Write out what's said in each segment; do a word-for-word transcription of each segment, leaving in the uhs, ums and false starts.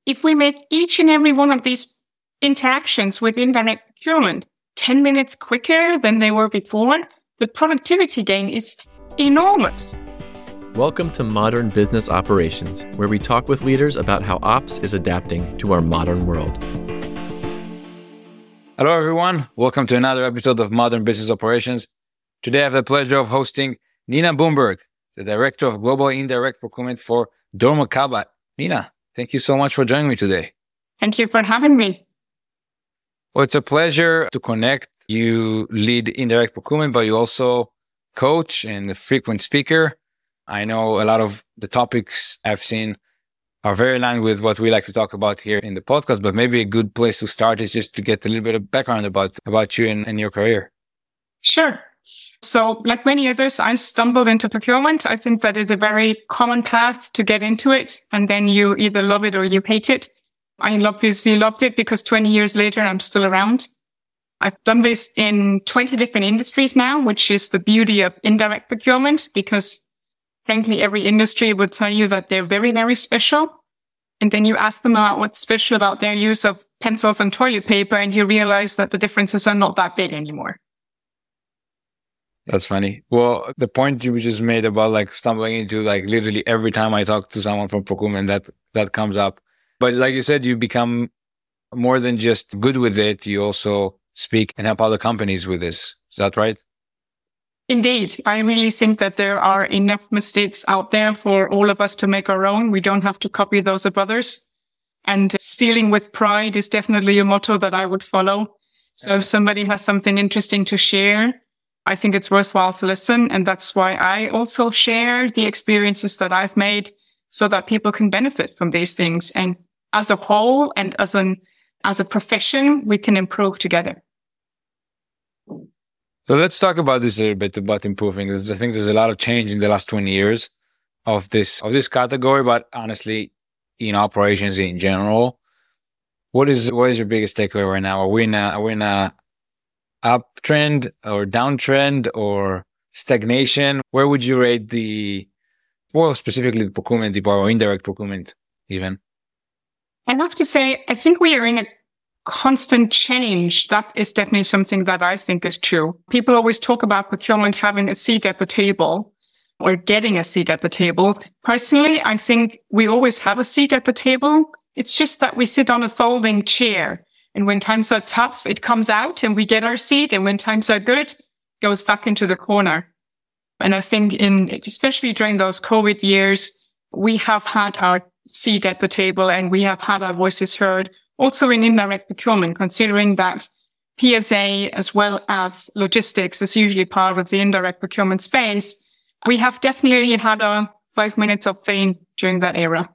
if we make each and every one of these interactions with indirect procurement ten minutes quicker than they were before, the productivity gain is enormous. Welcome to Modern Business Operations, where we talk with leaders about how ops is adapting to our modern world. Hello, everyone. Welcome to another episode of Modern Business Operations. Today, I have the pleasure of hosting Nina Boomberg, the Director of Global Indirect Procurement for dormakaba. Nina, thank you so much for joining me today. Thank you for having me. Well, it's a pleasure to connect. You lead indirect procurement, but you also coach and a frequent speaker. I know a lot of the topics I've seen are very aligned with what we like to talk about here in the podcast, but maybe a good place to start is just to get a little bit of background about, about you and, and your career. Sure. So like many others, I stumbled into procurement. I think that is a very common path to get into it. And then you either love it or you hate it. I obviously loved it because twenty years later, I'm still around. I've done this in twenty different industries now, which is the beauty of indirect procurement, because frankly, every industry would tell you that they're very, very special. And then you ask them about what's special about their use of pencils and toilet paper, and you realize that the differences are not that big anymore. That's funny. Well, the point you just made about like stumbling into like literally every time I talk to someone from procurement, that, that comes up. But like you said, you become more than just good with it. You also speak and help other companies with this. Is that right? Indeed. I really think that there are enough mistakes out there for all of us to make our own. We don't have to copy those of others. And stealing with pride is definitely a motto that I would follow. So if somebody has something interesting to share, I think it's worthwhile to listen. And that's why I also share the experiences that I've made so that people can benefit from these things. And as a whole and as an, as a profession, we can improve together. So let's talk about this a little bit, about improving. I think there's a lot of change in the last twenty years of this, of this category, but honestly, in operations in general, what is, what is your biggest takeaway right now? Are we in a, are we in a uptrend or downtrend or stagnation? Where would you rate the, well, specifically the procurement department or indirect procurement even? I have to say, I think we are in a constant change. That is definitely something that I think is true. People always talk about procurement having a seat at the table or getting a seat at the table. Personally, I think we always have a seat at the table. It's just that we sit on a folding chair. And when times are tough, it comes out and we get our seat. And when times are good, it goes back into the corner. And I think in, especially during those COVID years, we have had our seat at the table and we have had our voices heard. Also in indirect procurement, considering that P S A as well as logistics is usually part of the indirect procurement space, we have definitely had our five minutes of fame during that era.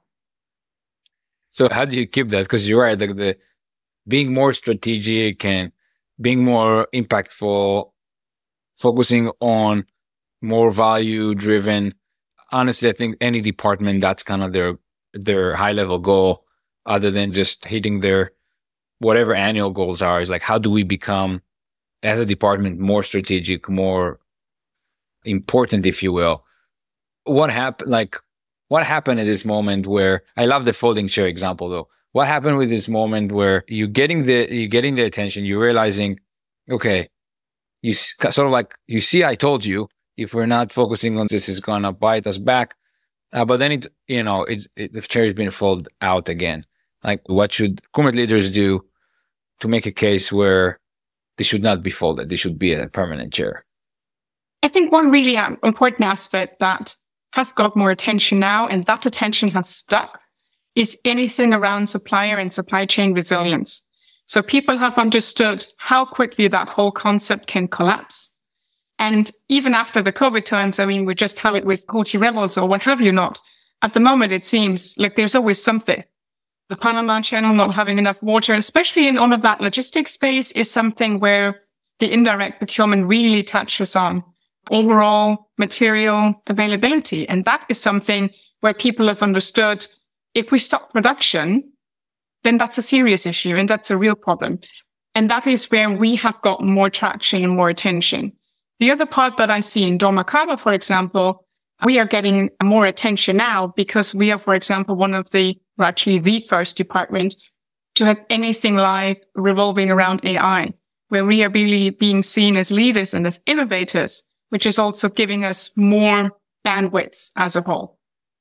So how do you keep that? Because you're right, the, the being more strategic and being more impactful, focusing on more value driven. Honestly, I think any department, that's kind of their, their high level goal, other than just hitting their whatever annual goals are, is like, how do we become as a department more strategic, more important, if you will? What happened, like, what happened at this moment where, I love the folding chair example though. What happened with this moment where you getting the, you getting the attention, you're realizing, okay, you sort of like, you see, I told you, if we're not focusing on this, it's gonna bite us back. Uh, but then it, you know, it's, it, the chair has been folded out again. Like, what should procurement leaders do to make a case where they should not be folded? They should be a permanent chair. I think one really important aspect that has got more attention now, and that attention has stuck, is anything around supplier and supply chain resilience. So people have understood how quickly that whole concept can collapse. And even after the COVID times, I mean, we just have it with Houthi rebels or what have you not. At the moment, it seems like there's always something. The Panama Channel not having enough water, especially in all of that logistics space, is something where the indirect procurement really touches on overall material availability. And that is something where people have understood if we stop production, then that's a serious issue and that's a real problem. And that is where we have got more traction and more attention. The other part that I see in dormakaba, for example, we are getting more attention now because we are, for example, one of the we're actually the first department to have anything live revolving around A I, where we are really being seen as leaders and as innovators, which is also giving us more bandwidth as a whole.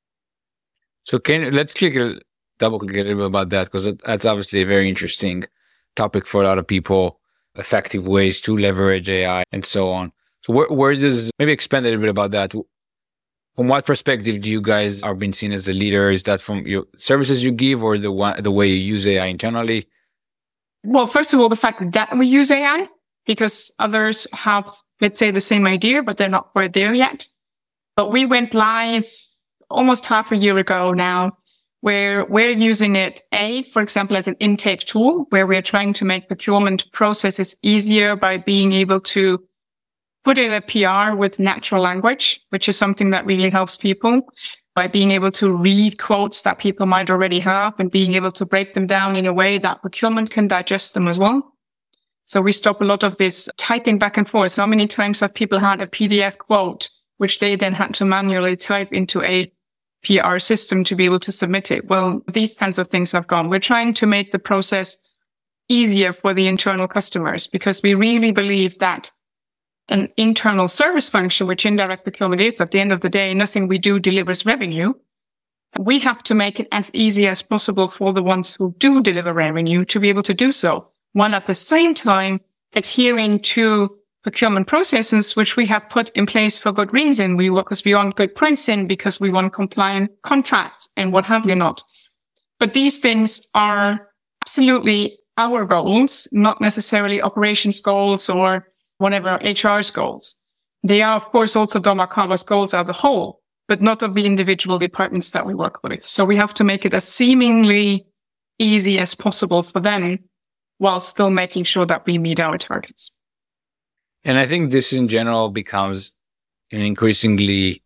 So can let's click a, double click a little bit about that, because that's obviously a very interesting topic for a lot of people, effective ways to leverage A I and so on. So where, where does, maybe expand a little bit about that. From what perspective do you guys are being seen as a leader? Is that from your services you give or the one, the way you use A I internally? Well, first of all, the fact that we use A I, because others have, let's say, the same idea, but they're not quite there yet. But we went live almost half a year ago now, where we're using it, A, for example, as an intake tool, where we're trying to make procurement processes easier by being able to put in a P R with natural language, which is something that really helps people, by being able to read quotes that people might already have and being able to break them down in a way that procurement can digest them as well. So we stop a lot of this typing back and forth. How many times have people had a P D F quote, which they then had to manually type into a P R system to be able to submit it? Well, these kinds of things have gone. We're trying to make the process easier for the internal customers, because we really believe that an internal service function, which indirect procurement is, at the end of the day, nothing we do delivers revenue. We have to make it as easy as possible for the ones who do deliver revenue to be able to do so, while at the same time adhering to procurement processes, which we have put in place for good reason. We work because we want good pricing, because we want compliant contracts and what have you not. But these things are absolutely our goals, not necessarily operations goals or whatever H R's goals. They are, of course, also dormakura's goals as a whole, but not of the individual departments that we work with. So we have to make it as seemingly easy as possible for them, while still making sure that we meet our targets. And I think this in general becomes an increasingly,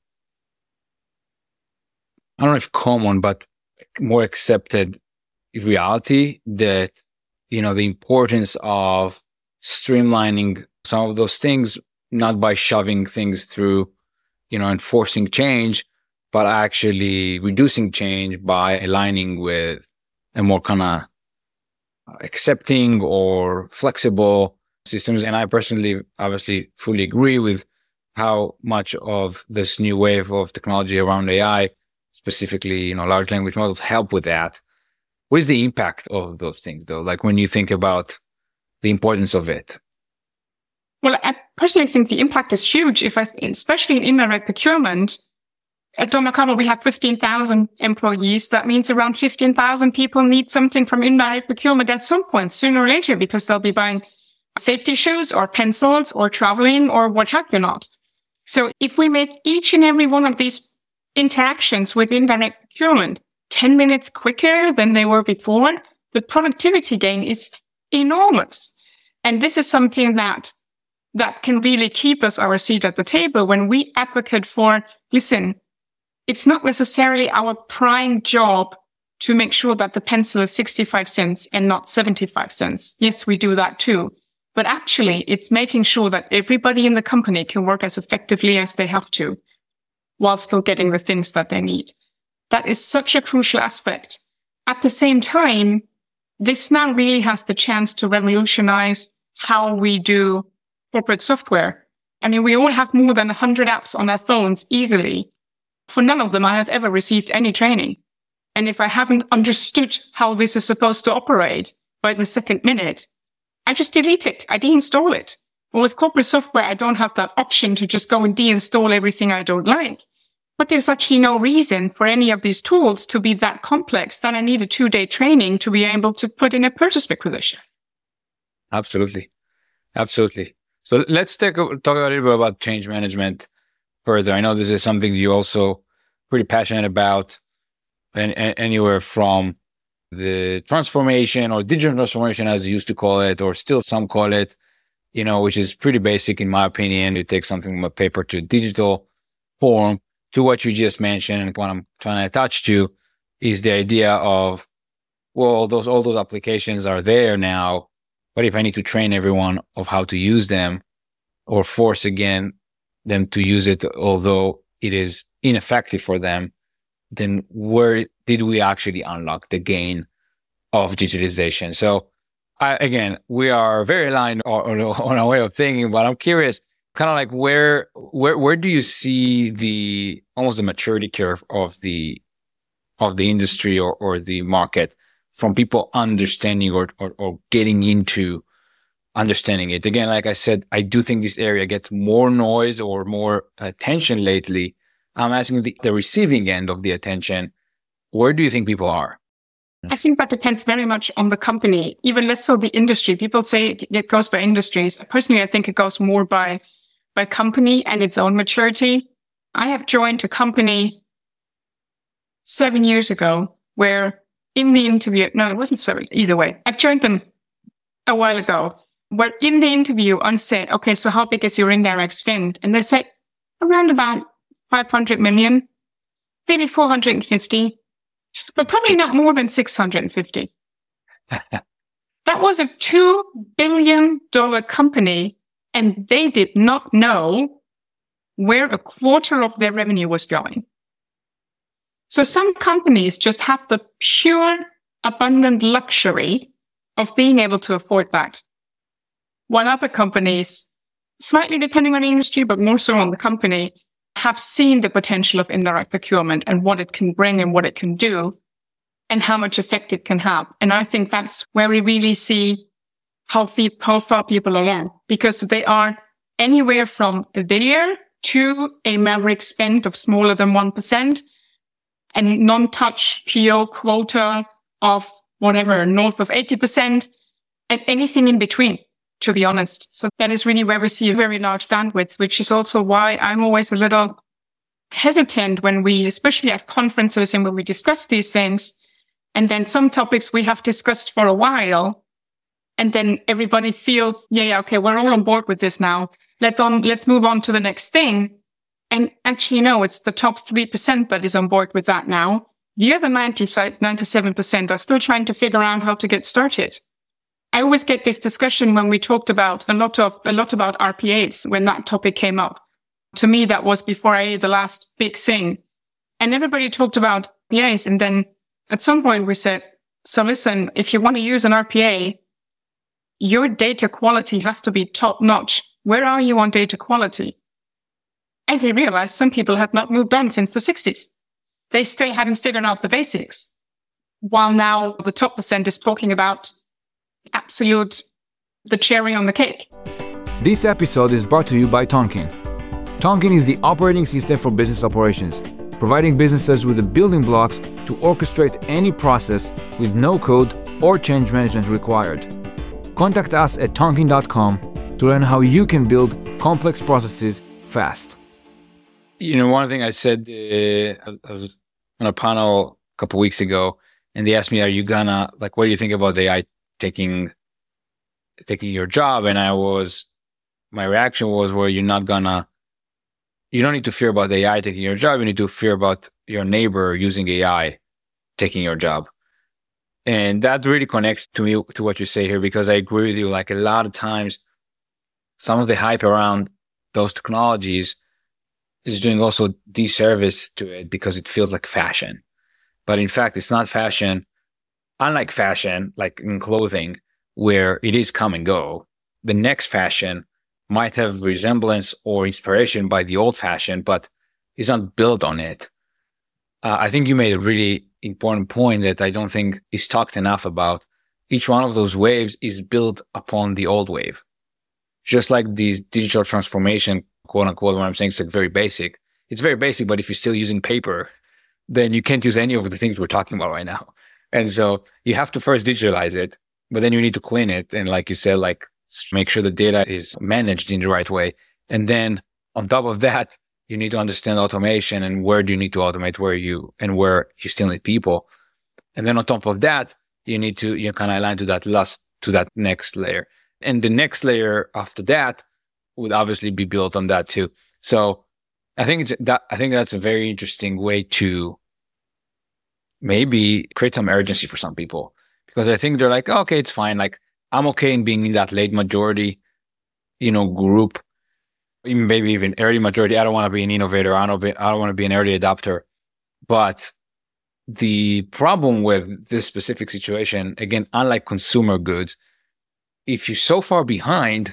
I don't know if common, but more accepted reality that, you know, the importance of streamlining some of those things, not by shoving things through, you know, enforcing change, but actually reducing change by aligning with a more kind of accepting or flexible systems. And I personally obviously fully agree with how much of this new wave of technology around A I, specifically, you know, large language models, help with that. What is the impact of those things though? Like when you think about the importance of it? Well, I personally think the impact is huge. If I, especially in indirect procurement, at dormakura, we have fifteen thousand employees. That means around fifteen thousand people need something from indirect procurement at some point, sooner or later, because they'll be buying safety shoes or pencils or traveling or what have you not. So if we make each and every one of these interactions with indirect procurement ten minutes quicker than they were before, the productivity gain is enormous. And this is something that that can really keep us our seat at the table when we advocate for, listen, it's not necessarily our prime job to make sure that the pencil is sixty-five cents and not seventy-five cents. Yes, we do that too. But actually, it's making sure that everybody in the company can work as effectively as they have to, while still getting the things that they need. That is such a crucial aspect. At the same time, this now really has the chance to revolutionize how we do corporate software. I mean, we all have more than one hundred apps on our phones easily. For none of them I have ever received any training. And if I haven't understood how this is supposed to operate by the second minute, I just delete it. I deinstall it. Well, with corporate software, I don't have that option to just go and deinstall everything I don't like. But there's actually no reason for any of these tools to be that complex that I need a two-day training to be able to put in a purchase requisition. Absolutely. Absolutely. So let's take a, talk a little bit about change management further. I know this is something you also pretty passionate about, and, and anywhere from the transformation or digital transformation, as you used to call it, or still some call it, you know, which is pretty basic in my opinion. You take something from a paper to a digital form, to what you just mentioned. And what I'm trying to attach to is the idea of, well, those, all those applications are there now, but if I need to train everyone of how to use them or force again them to use it, although it is ineffective for them, then where did we actually unlock the gain of digitalization? So I, again, we are very aligned on, on our way of thinking, but I'm curious, kind of like where, where, where do you see the, almost the maturity curve of the, of the industry or, or the market from people understanding or, or, or getting into understanding it? Again, like I said, I do think this area gets more noise or more attention lately. I'm asking the, the receiving end of the attention. Where do you think people are? I think that depends very much on the company, even less so the industry. People say it goes by industries. Personally, I think it goes more by, by company and its own maturity. I have joined a company seven years ago where in the interview, no, it wasn't seven, either way. I've joined them a while ago, where in the interview I said, okay, so how big is your indirect spend? And they said around about five hundred million, maybe four hundred fifty. But probably not more than six hundred fifty. That was a two billion dollars company, and they did not know where a quarter of their revenue was going. So some companies just have the pure, abundant luxury of being able to afford that. While other companies, slightly depending on the industry, but more so on the company, have seen the potential of indirect procurement and what it can bring and what it can do and how much effect it can have. And I think that's where we really see how, fe- how far people are along, because they are anywhere from there to a maverick spend of smaller than one percent and non-touch P O quota of whatever, north of eighty percent and anything in between, to be honest. So that is really where we see a very large bandwidth, which is also why I'm always a little hesitant when we, especially at conferences and when we discuss these things, and then some topics we have discussed for a while, and then everybody feels, yeah, yeah, okay, we're all on board with this now. Let's on, let's move on to the next thing. And actually, no, it's the top three percent that is on board with that now. The other ninety-seven percent are still trying to figure out how to get started. I always get this discussion when we talked about a lot of, a lot about R P As when that topic came up. To me, that was before I ate the last big thing. And everybody talked about R P As. And then at some point we said, so listen, if you want to use an R P A, your data quality has to be top notch. Where are you on data quality? And we realized some people had not moved on since the sixties. They still hadn't figured out the basics. While now the top percent is talking about absolute, the cherry on the cake. This episode is brought to you by Tonkean. Tonkean is the operating system for business operations, providing businesses with the building blocks to orchestrate any process with no code or change management required. Contact us at tonkean dot com to learn how you can build complex processes fast. You know, one thing I said uh, I was on a panel a couple of weeks ago, and they asked me, are you gonna, like, what do you think about A I taking taking your job? And I was, my reaction was, well, you're not gonna, you don't need to fear about A I taking your job. You need to fear about your neighbor using A I taking your job. And that really connects to me, to what you say here, because I agree with you. Like, a lot of times, some of the hype around those technologies is doing also disservice to it because it feels like fashion. But in fact, it's not fashion. Unlike fashion, like in clothing, where it is come and go, the next fashion might have resemblance or inspiration by the old fashion, but is not built on it. Uh, I think you made a really important point that I don't think is talked enough about. Each one of those waves is built upon the old wave. Just like these digital transformation, quote unquote, what I'm saying is like very basic. It's very basic, but if you're still using paper, then you can't use any of the things we're talking about right now. And so you have to first digitalize it, but then you need to clean it. And like you said, like make sure the data is managed in the right way. And then on top of that, you need to understand automation and where do you need to automate, where you, and where you still need people. And then on top of that, you need to, you know, kind of align to that last, to that next layer. And the next layer after that would obviously be built on that too. So I think it's that, I think that's a very interesting way to maybe create some urgency for some people, because I think they're like, oh, okay, it's fine. Like, I'm okay in being in that late majority, you know, group, even maybe even early majority. I don't want to be an innovator. I don't, be, I don't want to be an early adopter, but the problem with this specific situation, again, unlike consumer goods, if you're so far behind,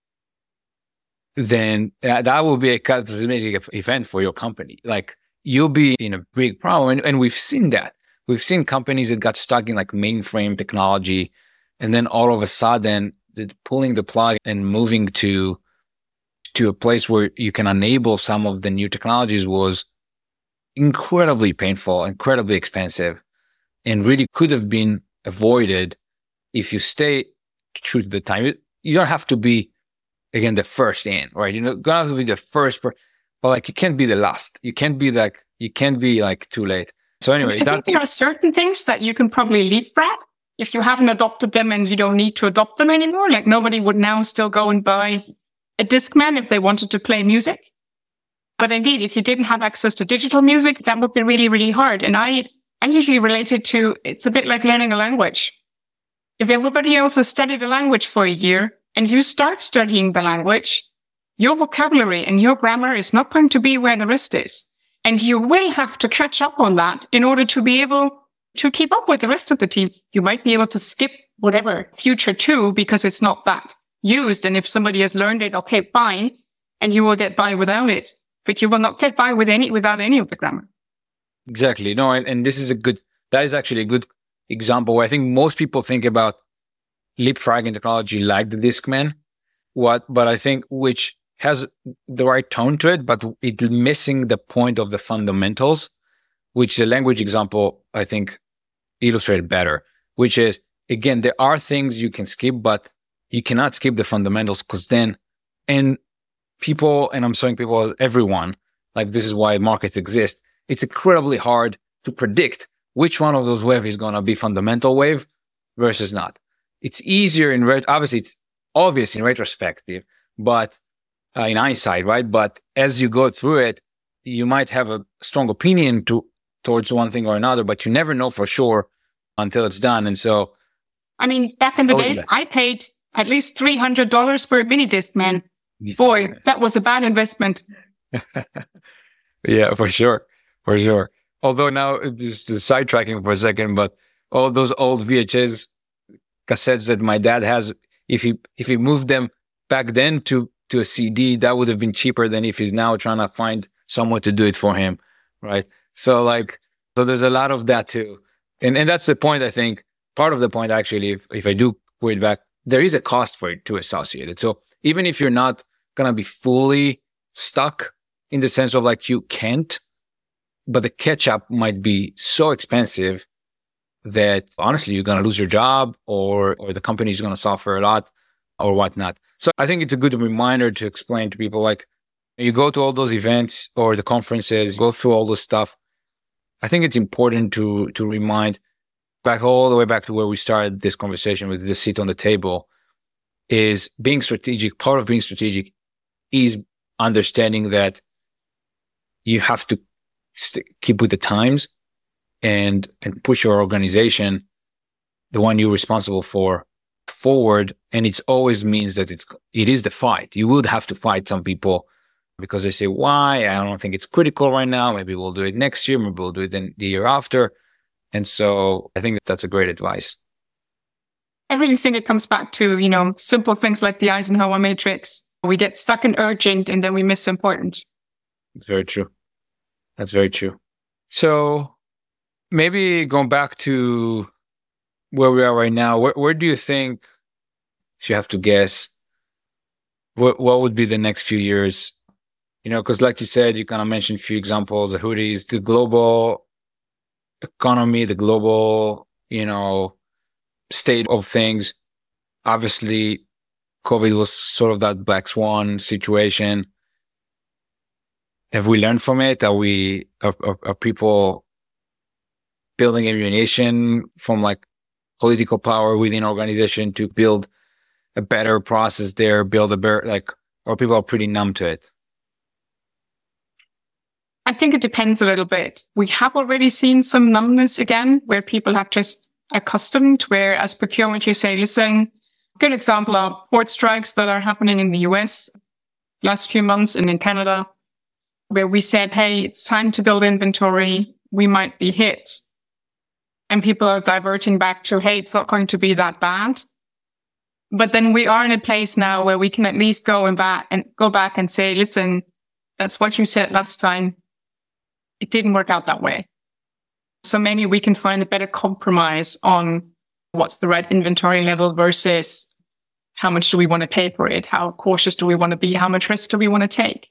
then that will be a catastrophic event for your company. Like, you'll be in a big problem. And, and we've seen that. We've seen companies that got stuck in like mainframe technology, and then all of a sudden pulling the plug and moving to to a place where you can enable some of the new technologies was incredibly painful, incredibly expensive, and really could have been avoided if you stay true to the time. You don't have to be, again, the first in, right? You're not gonna have to be the first, per- but like you can't be the last. You can't be like you can't be like too late. So anyway, I think there are certain things that you can probably leapfrog if you haven't adopted them and you don't need to adopt them anymore. Like, nobody would now still go and buy a Discman if they wanted to play music. But indeed, if you didn't have access to digital music, that would be really, really hard. And I, I usually relate it to, it's a bit like learning a language. If everybody else has studied a language for a year and you start studying the language, your vocabulary and your grammar is not going to be where the rest is. And you will have to catch up on that in order to be able to keep up with the rest of the team. You might be able to skip whatever future two because it's not that used. And if somebody has learned it, okay, fine. And you will get by without it, but you will not get by with any, without any of the grammar. Exactly. No, and, and this is a good, that is actually a good example where I think most people think about leapfrogging technology like the Discman. What, but I think which has the right tone to it, but it's missing the point of the fundamentals, which the language example, I think, illustrated better, which is, again, there are things you can skip, but you cannot skip the fundamentals because then, and people, and I'm saying people, everyone, like this is why markets exist. It's incredibly hard to predict which one of those waves is going to be fundamental wave versus not. It's easier in, ret- obviously it's obvious in retrospective, but uh, in hindsight, right? But as you go through it, you might have a strong opinion to towards one thing or another, but you never know for sure until it's done. And so, I mean, back in the days, I paid at least three hundred dollars for a mini disc, man. Boy, that was a bad investment. Yeah, for sure. For sure. Although now, just sidetracking for a second, but all those old V H S cassettes that my dad has, if he, if he moved them back then to, to a C D, that would have been cheaper than if he's now trying to find someone to do it for him. Right. So like, so there's a lot of that too. And, and that's the point, I think, part of the point, actually, if, if I do put it back, there is a cost for it to associate it. So even if you're not going to be fully stuck in the sense of like you can't, but the catch up might be so expensive that honestly, you're going to lose your job or, or the company is going to suffer a lot or whatnot. So I think it's a good reminder to explain to people, like, you go to all those events or the conferences, go through all this stuff. I think it's important to, to remind back all the way back to where we started this conversation with the seat on the table is being strategic. Part of being strategic is understanding that you have to st- keep with the times and, and push your organization, the one you're responsible for, forward. And it always means that it's, it is the fight. You would have to fight some people because they say, why? I don't think it's critical right now. Maybe we'll do it next year. Maybe we'll do it then the year after. And so I think that that's a great advice. I really think it comes back to, you know, simple things like the Eisenhower matrix. We get stuck in urgent and then we miss important. That's very true. That's very true. So maybe going back to where we are right now, where, where do you think, if you have to guess, what, what would be the next few years? You know, because like you said, you kind of mentioned a few examples, the hoodies, the global economy, the global, you know, state of things. Obviously, COVID was sort of that black swan situation. Have we learned from it? Are we, are, are, are people building ammunition from like political power within organization to build a better process there, build a better, like, or people are pretty numb to it? I think it depends a little bit. We have already seen some numbness again, where people have just accustomed, where as procurement, you say, listen, good example are port strikes that are happening in the U S last few months and in Canada, where we said, hey, it's time to build inventory. We might be hit. and people are diverting back to, hey, it's not going to be that bad. But then we are in a place now where we can at least go and back and go back and say, listen, that's what you said last time. It didn't work out that way. So maybe we can find a better compromise on what's the right inventory level versus how much do we want to pay for it? How cautious do we want to be? How much risk do we want to take?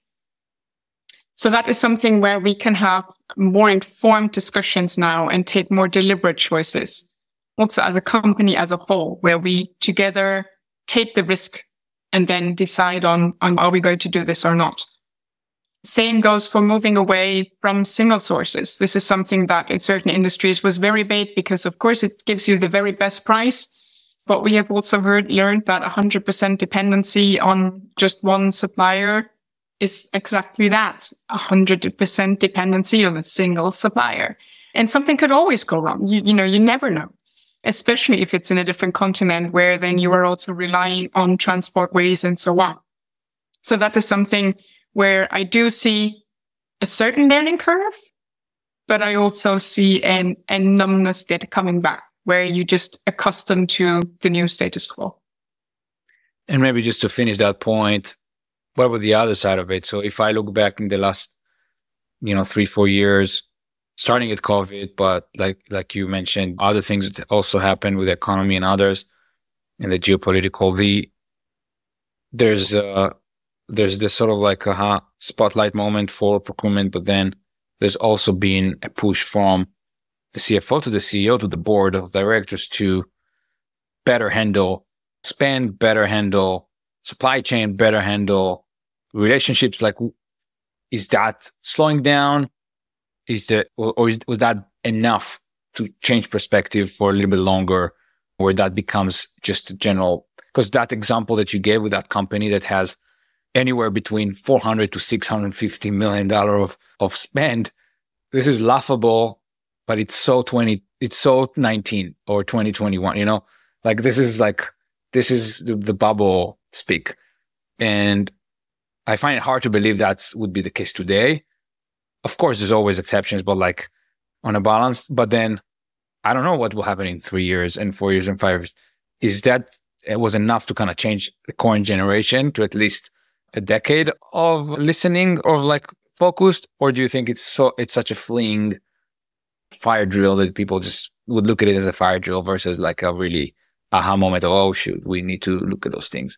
So that is something where we can have more informed discussions now and take more deliberate choices. Also as a company as a whole, where we together take the risk and then decide on, on are we going to do this or not. Same goes for moving away from single sources. This is something that in certain industries was very big because, of course, it gives you the very best price. But we have also heard, learned that one hundred percent dependency on just one supplier is exactly that, one hundred percent dependency on a single supplier. And something could always go wrong. You, you know, you never know, especially if it's in a different continent where then you are also relying on transport ways and so on. So that is something where I do see a certain learning curve, but I also see an, a numbness that coming back, where you just accustomed to the new status quo. And maybe just to finish that point, what about the other side of it? So if I look back in the last, you know, three, four years, starting at COVID, but like, like you mentioned, other things that also happened with the economy and others, and the geopolitical, the, there's, uh, there's this sort of like a uh, spotlight moment for procurement, but then there's also been a push from the C F O to the C E O to the board of directors to better handle spend, better handle supply chain, better handle relationships. Like, is that slowing down? Is that, or, or is was that enough to change perspective for a little bit longer, where that becomes just a general? Because that example that you gave with that company that has anywhere between four hundred to six hundred fifty million dollars of, of spend, this is laughable, but it's so twenty, it's so nineteen or twenty twenty-one, you know, like this is like, this is the, the bubble speak. And I find it hard to believe that would be the case today. Of course, there's always exceptions, but like on a balance, but then I don't know what will happen in three years and four years and five years. Is that it was enough to kind of change the current generation to at least a decade of listening or like focused? Or do you think it's so, it's such a fleeing fire drill that people just would look at it as a fire drill versus like a really aha moment of, oh shoot, we need to look at those things?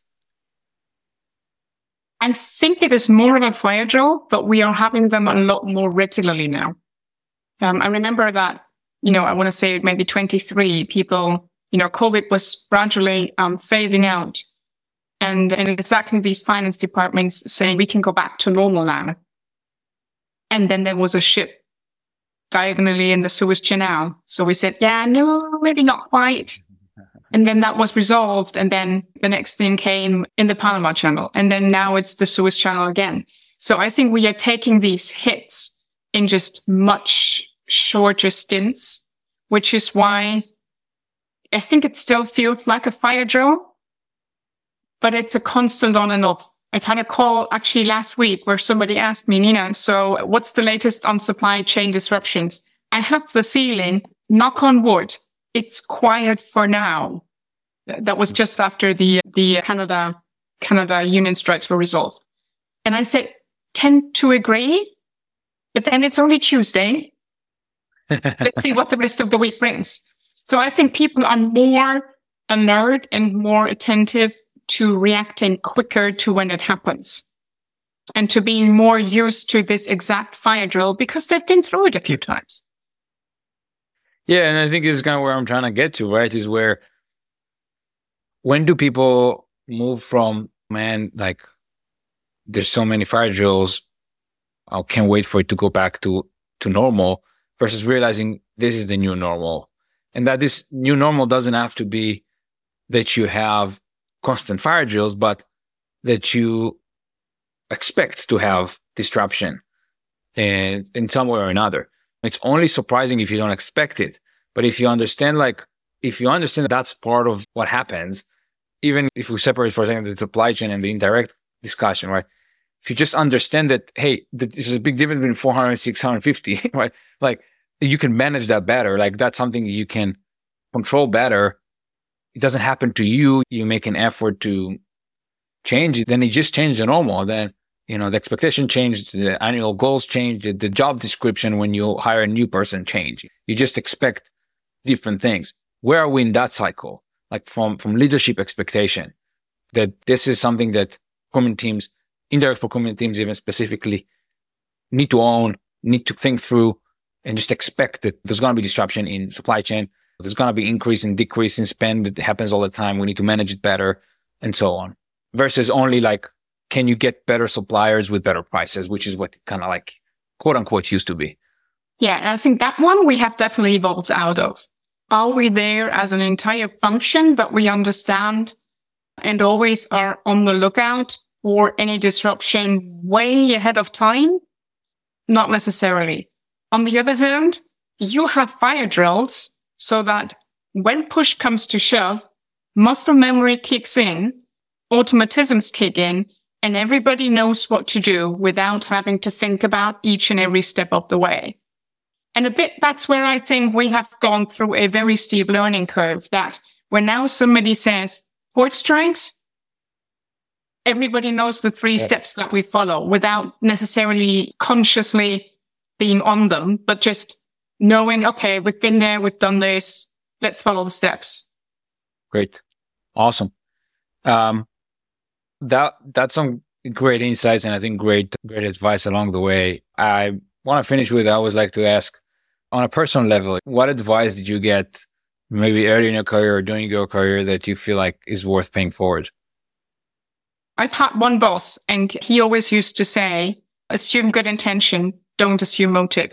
I think it is more of a fire drill, but we are having them a lot more regularly now. Um, I remember that, you know, I want to say maybe twenty-three people, you know, COVID was gradually um, phasing out. And, and exactly these finance departments saying we can go back to normal now. And then there was a ship diagonally in the Suez Canal. So we said, yeah, no, maybe not quite. And then that was resolved. And then the next thing came in the Panama Channel. And then now it's the Suez Channel again. So I think we are taking these hits in just much shorter stints, which is why I think it still feels like a fire drill. But it's a constant on and off. I've had a call actually last week where somebody asked me, Nina, so what's the latest on supply chain disruptions? I have the feeling, knock on wood, it's quiet for now. That was just after the, the Canada, Canada union strikes were resolved. And I said, tend to agree, but then it's only Tuesday. Let's see what the rest of the week brings. So I think people are more alert and more attentive to reacting quicker to when it happens, and to being more used to this exact fire drill because they've been through it a few times. Yeah, and I think this is kind of where I'm trying to get to, right? Is where, when do people move from, man, like, there's so many fire drills, I can't wait for it to go back to, to normal, versus realizing this is the new normal. And that this new normal doesn't have to be that you have constant fire drills, but that you expect to have disruption in, in some way or another. It's only surprising if you don't expect it. But if you understand, like, if you understand that that's part of what happens, even if we separate for a second the supply chain and the indirect discussion, right? If you just understand that, hey, there's a big difference between four hundred and six hundred fifty, right? Like, you can manage that better. Like that's something you can control better. It doesn't happen to you. You make an effort to change it. Then it just changed the normal. Then, you know, the expectation changed, the annual goals changed, the job description when you hire a new person change. You just expect different things. Where are we in that cycle? Like from, from leadership expectation, that this is something that procurement teams, indirect procurement teams even specifically, need to own, need to think through, and just expect that there's going to be disruption in supply chain. There's going to be increase and decrease in spend that happens all the time. We need to manage it better and so on. Versus only like, can you get better suppliers with better prices, which is what kind of like quote unquote used to be. Yeah. And I think that one we have definitely evolved out of. Are we there as an entire function that we understand and always are on the lookout for any disruption way ahead of time? Not necessarily. On the other hand, you have fire drills so that when push comes to shove, muscle memory kicks in, automatisms kick in, and everybody knows what to do without having to think about each and every step of the way. And a bit, that's where I think we have gone through a very steep learning curve, that when now somebody says port strikes, everybody knows the three yeah. steps that we follow without necessarily consciously being on them, but just knowing, okay, we've been there, we've done this, let's follow the steps. Great. Awesome. Um, that, that's some great insights and I think great, great advice along the way. I want to finish with, I always like to ask, on a personal level, what advice did you get maybe early in your career or during your career that you feel like is worth paying forward? I've had one boss and he always used to say, assume good intention, don't assume motive.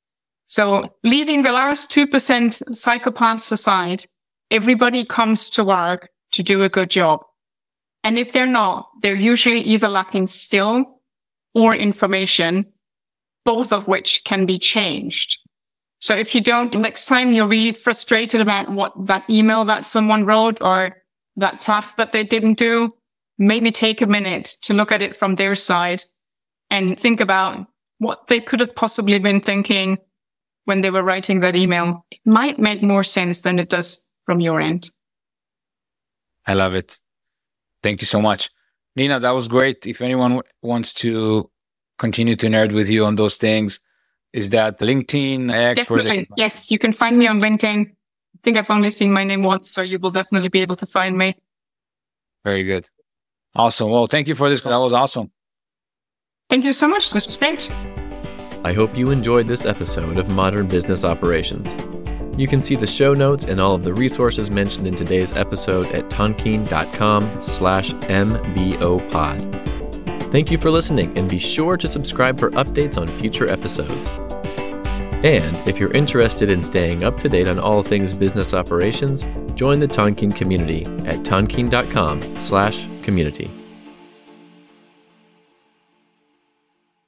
So leaving the last two percent psychopaths aside, everybody comes to work to do a good job. And if they're not, they're usually either lacking skill or information, both of which can be changed. So if you don't, next time you're really frustrated about what that email that someone wrote or that task that they didn't do, maybe take a minute to look at it from their side and think about what they could have possibly been thinking when they were writing that email. It might make more sense than it does from your end. I love it. Thank you so much. Nina, that was great. If anyone w- wants to continue to nerd with you on those things, is that LinkedIn? X, definitely. The- yes, you can find me on LinkedIn. I think I've only seen my name once, so you will definitely be able to find me. Very good. Awesome. Well, thank you for this. That was awesome. Thank you so much. This was great. I hope you enjoyed this episode of Modern Business Operations. You can see the show notes and all of the resources mentioned in today's episode at tonkean.com slash mbopod. Thank you for listening, and be sure to subscribe for updates on future episodes. And if you're interested in staying up to date on all things business operations, join the Tonkean community at tonkean.com slash community.